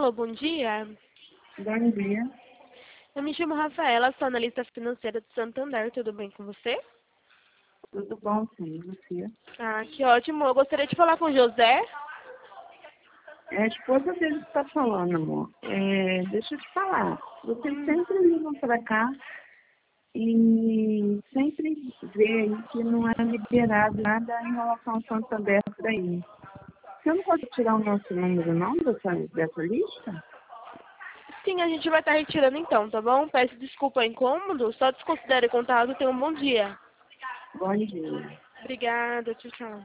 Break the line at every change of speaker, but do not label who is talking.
Alô, bom dia.
Bom dia.
Eu me chamo Rafaela, sou analista financeira do Santander. Tudo bem com você?
Tudo bom, sim, você?
Ah, que ótimo. Eu gostaria de falar com o José.
É a esposa dele que está falando, amor. Deixa eu te falar. Vocês sempre ligam para cá e sempre vê aí que não é liberado nada em relação ao Santander por aí. Você não pode tirar o nosso número, não, dessa lista?
Sim, a gente vai estar retirando então, tá bom? Peço desculpa ao incômodo. Só desconsidere o contato e tenha um bom dia.
Bom dia.
Obrigada. Tchau, tchau.